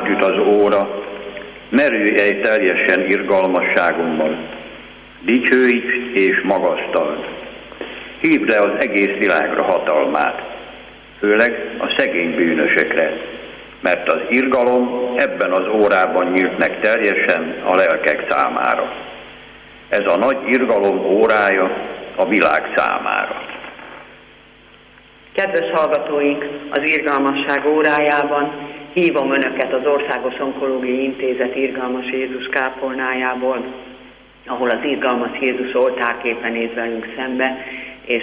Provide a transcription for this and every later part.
átüt az óra, merülj teljesen irgalmasságommal. Dicsőítsd és magasztald. Hívd le az egész világra hatalmát, főleg a szegény bűnösekre, mert az irgalom ebben az órában nyílt meg teljesen a lelkek számára. Ez a nagy irgalom órája a világ számára. Kedves hallgatóink, az irgalmasság órájában hívom Önöket az Országos Onkológiai Intézet Irgalmas Jézus kápolnájából, ahol az Irgalmas Jézus oltárképe néz velünk szembe, és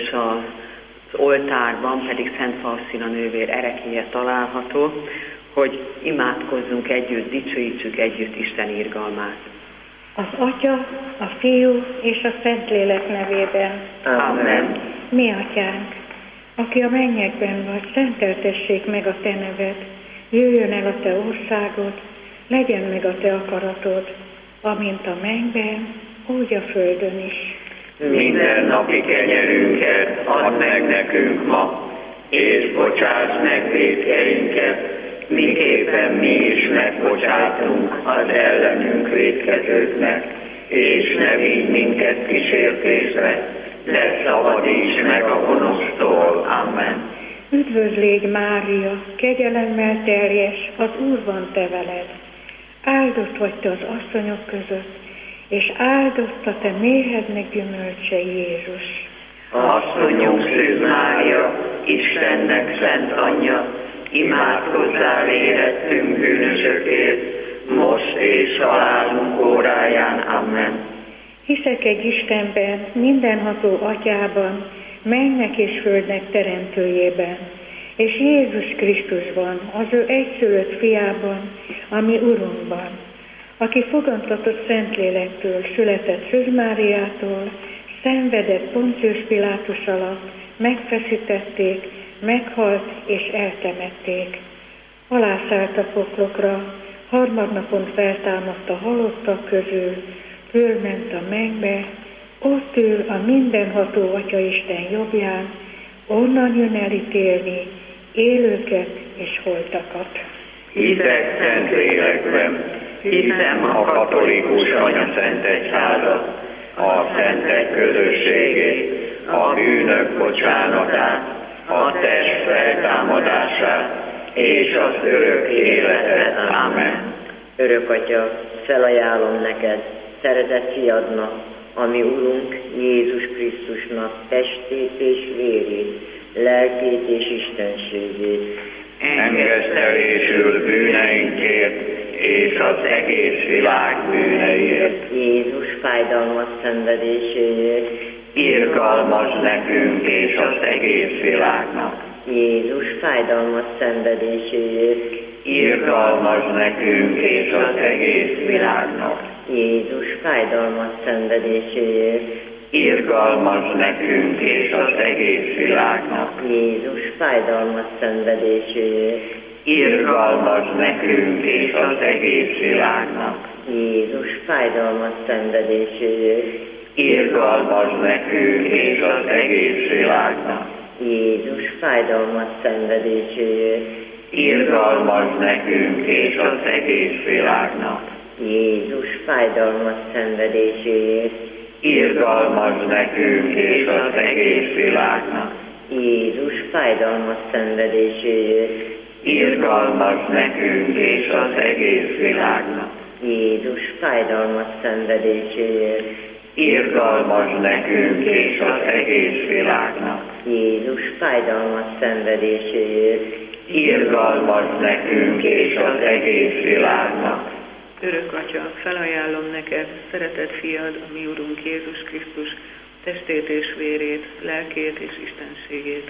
az oltárban pedig Szent Faustina nővér erekélye található, hogy imádkozzunk együtt, dicsőítsük együtt Isten irgalmát. Az Atya, a Fiú és a Szentlélek nevében. Amen. Mi Atyánk, aki a mennyekben vagy, szenteltessék meg a Te neved, jöjjön el a Te országod, legyen meg a Te akaratod, amint a mennyben, úgy a földön is. Minden napi kenyerünket add meg nekünk ma, és bocsáss meg vétkeinket, miképpen mi is megbocsátunk az ellenünk vétkezőknek, és ne vigy minket kísértésbe, de szabadíts meg a gonosztól. Amen. Üdvözlégy Mária, kegyelemmel teljes, az Úr van te veled. Áldott vagy te az asszonyok között, és áldott a te méhednek gyümölcse Jézus. Asszonyunk Szűz Mária, Istennek szent anyja, imádkozzál érettünk bűnösökért, most és halálunk óráján. Amen. Hiszek egy Istenben, mindenható Atyában, mennynek és földnek teremtőjében, és Jézus Krisztusban, az ő egyszülött fiában, a mi Urunkban, aki fogantatott Szentlélektől, született Szűz Máriától, szenvedett Poncius Pilátus alatt, megfeszítették, meghalt és eltemették. Alászállt a poklokra, harmadnapon feltámadt a halottak közül, fölment a mennybe, ott ül a mindenható Atyaisten jobbján, onnan jön elítélni élőket és holtakat. Hiszek Szentlélekben, hiszem a katolikus anyaszentegyházat, a szentek közösségét, a bűnök bocsánatát, a test feltámadását és az örök életet. Amen. Örök Atya, felajánlom neked, szeretett fiadnak, ami Urunk Jézus Krisztusnak testét és vérét, lelkét és istenségét. Engesztelésül bűneinkért és az egész világ bűneiért. Jézus fájdalmas szenvedéséért. Irgalmas nekünk és az egész világnak. Jézus fájdalmas szenvedéséért. Irgalmas nekünk és az egész világnak. Jézus fájdalmas szenvedéséért. Irgalmas nekünk és az egész világnak. Jézus fájdalmas szenvedéséért. Irgalmas nekünk és az egész világnak. Jézus fájdalmas szenvedéséért. Irgalmas nekünk és az egész világnak. Jézus fájdalmas szenvedéséért. Irgalmas nekünk és az egész világnak. Jézus fájdalmas szenvedéséért. Irgalmas nekünk és az egész világnak. Jézus fájdalmas szenvedéséért. Irgalmas nekünk és az egész világnak. Jézus fájdalmas szenvedéséért. Irgalmas nekünk és az egész világnak. Jézus fájdalmas szenvedéséért. Irgalmas nekünk és az egész világnak. Örök Atya, felajánlom neked, szeretett fiad, a mi Urunk Jézus Krisztus, testét és vérét, lelkét és istenségét.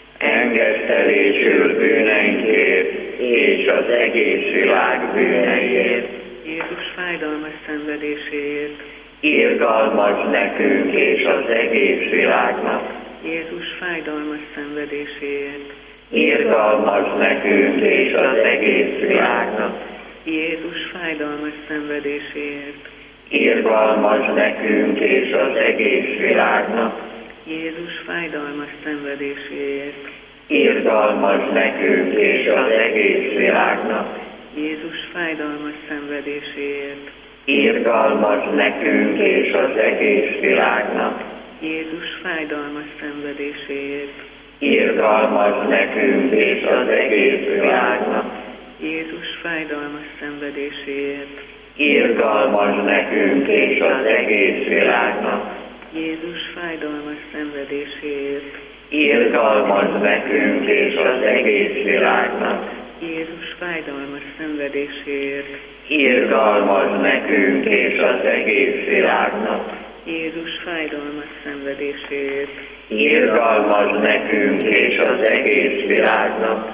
Engesztelésül bűneinkért és az egész világ bűneiért. Jézus fájdalmas szenvedéséért. Irgalmas nekünk és az egész világnak. Jézus fájdalmas szenvedéséért. Irgalmas nekünk és az egész világnak. Jézus fájdalmas szenvedéséért. Irgalmas nekünk és az egész világnak. Jézus fájdalmas szenvedéséért. Irgalmas nekünk és az egész világnak. Jézus fájdalmas szenvedéséért. Irgalmas nekünk és az egész világnak. Jézus fájdalmas szenvedéséért. Irgalmas nekünk és az egész világnak. Jézus fájdalmas szenvedéséért. Irgalmas nekünk és az egész világnak. Jézus fájdalmas szenvedéséért. Irgalmas nekünk és az egész világnak. Jézus fájdalmas szenvedéséért. Irgalmas nekünk és az egész világnak. Jézus fájdalmas szenvedéséért. Irgalmas nekünk és az egész világnak.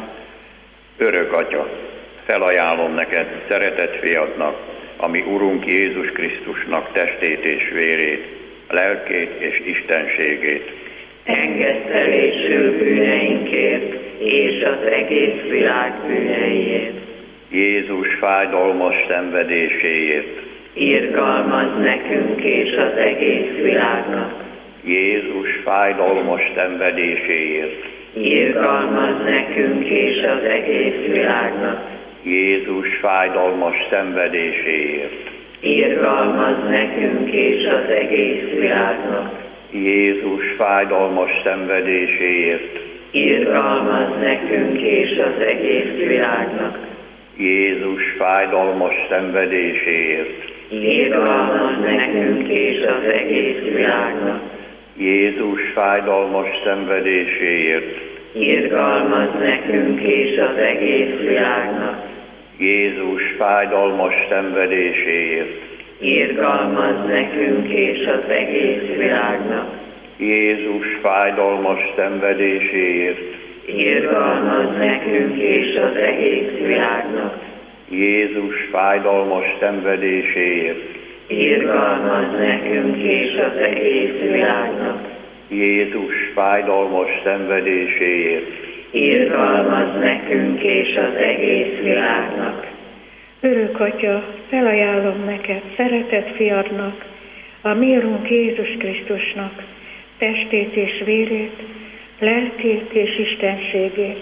Örök Atya, felajánlom neked szeretett fiadnak, ami Urunk Jézus Krisztusnak testét és vérét, lelkét és istenségét. Engesztelésül bűneinkért és az egész világ bűneiért. Jézus fájdalmas szenvedéséért. Irgalmaz nekünk és az egész világnak. Jézus fájdalmas szenvedéséért. Irgalmaz nekünk és az egész világnak. Jézus fájdalmas szenvedéséért. Irgalmaz nekünk és az egész világnak. Jézus fájdalmas szenvedéséért. Irgalmaz nekünk és az egész világnak. Jézus fájdalmas szenvedéséért. Irgalmaz nekünk és az egész világnak. Jézus fájdalmas szenvedéséért. Irgalmaz nekünk és az egész világnak. Jézus fájdalmas szenvedéséért. Irgalmaz nekünk és az egész világnak. Jézus fájdalmas szenvedéséért. Irgalmaz nekünk és az egész világnak. Jézus fájdalmas szenvedéséért. Irgalmaz nekünk és az egész világnak. Jézus fájdalmas szenvedéséért. Irgalmaz nekünk és az egész világnak. Örök Atya, felajánlom neked szeretett fiadnak, a mi Urunk Jézus Krisztusnak testét és vérét, lelkét és istenségét.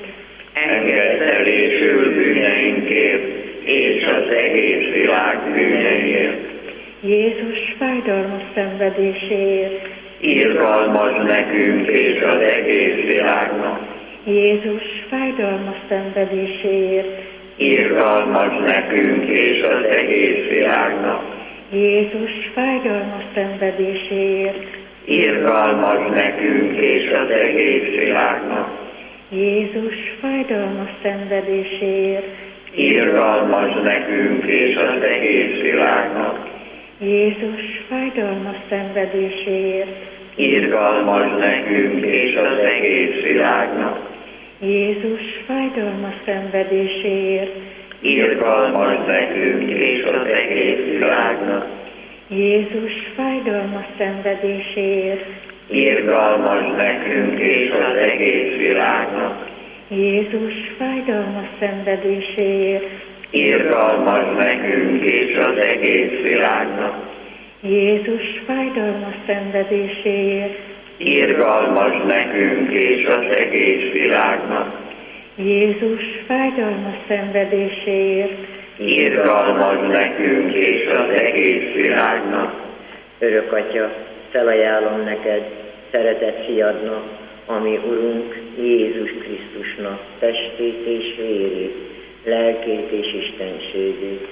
Engesztelésül bűneinkért és az egész világ bűneiért. Jézus fájdalmas szenvedéséért. Irgalmaz nekünk és az egész világnak. Jézus fájdalmas szenvedéséért. Irgalmaz nekünk és az egész világnak. Jézus fájdalmas szenvedéséért. Irgalmaz nekünk és az egész világnak. Jézus fájdalmas szenvedéséért. Irgalmaz nekünk és az egész világnak. Jézus fájdalmas szenvedéséért. Irgalmaz nekünk és az egész világnak. Jézus fájdalmas szenvedéséért. Irgalmaz nekünk és az egész világnak. Jézus fájdalmas szenvedéséért. Irgalmaz nekünk és az egész világnak. Jézus fájdalmas szenvedéséért. Irgalmaz nekünk és az egész világnak. Jézus fájdalmas szenvedéséért. Irgalmaz nekünk és az egész világnak. Jézus fájdalmas szenvedéséért. Irgalmaz nekünk és az egész világnak. Örök Atya, felajánlom neked szeretett fiadnak, ami Urunk Jézus Krisztusnak testét és vérét, lelkét és istenségét.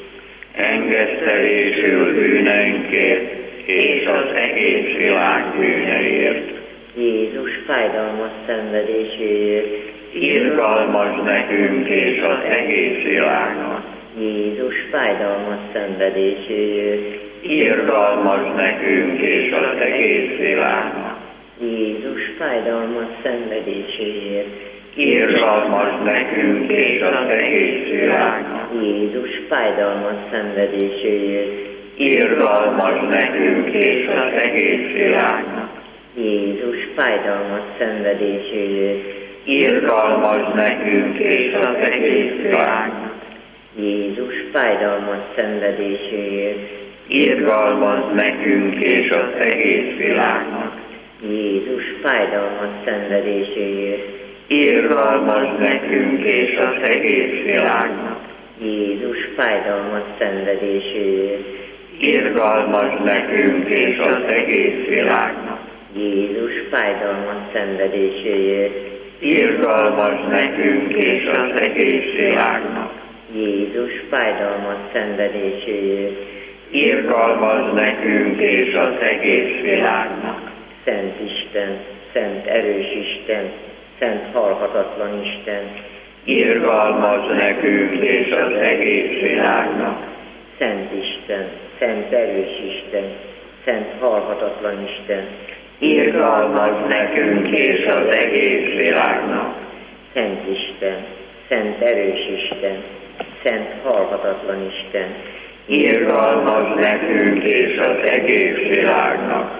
Engesztelésül bűneinkért és az egész világ bűneiért. Jézus fájdalmas szenvedéséért. Irgalmaz nekünk és az egész világnak. Jézus fájdalmas szenvedéséért. Irgalmaz nekünk és az egész világnak. Jézus fájdalmas szenvedéséért. Irgalmaz nekünk és az egész világnak. Jézus fájdalmas szenvedéséért. Irgalmaz nekünk és az egész világnak. Jézus fájdalmas szenvedéséért. Irgalmaz nekünk és az egész világnak. Jézus fájdalmas szenvedéséért. Irgalmaz nekünk és az egész világnak. Jézus fájdalmas szenvedéséért. Irgalmaz nekünk és az egész világnak. Jézus fájdalmas szenvedéséért, irgalmas nekünk és az egész világnak. Jézus fájdalmas szenvedéséért, Irgalmas nekünk és az egész világnak. Jézus fájdalmas szenvedéséért, Irgalmas nekünk és az egész világnak. Szent Isten, Szent erős Isten, Szent halhatatlan Isten, Irgalmas nekünk és az egész világnak. Szent Isten, Szent erős Isten, Szent halhatatlan Isten, Irgalmas nekünk és az egész világnak. Szent Isten, Szent erős Isten, Szent halhatatlan Isten, Irgalmas nekünk és az egész világnak.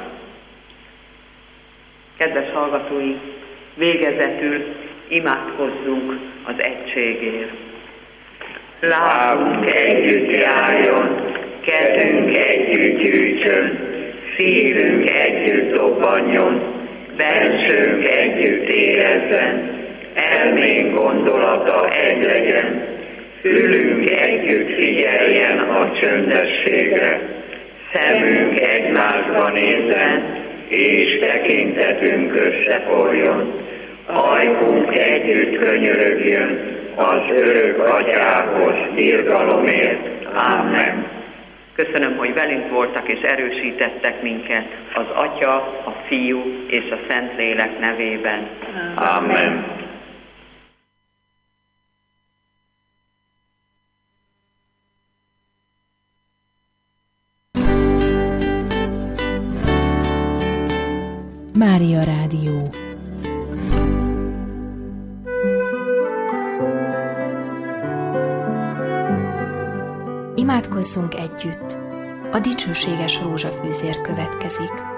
Kedves hallgatóink, végezetül imádkozzunk az egységért. Lábunk együtt járjon, kezünk együtt gyűjtsön, szívünk együtt dobbanjon, bensőnk együtt érezzen, elménk gondolata egy legyen, fülünk együtt figyeljen a csöndességre, szemünk egymásba nézzen, és tekintetünk összeforjon, ajkunk együtt könyörögjön az örök Atyához irgalomért. Amen. Köszönöm, hogy velünk voltak és erősítettek minket az Atya, a Fiú és a Szentlélek nevében. Amen. Mária Rádió. Imádkozzunk együtt. A dicsőséges rózsafűzér következik.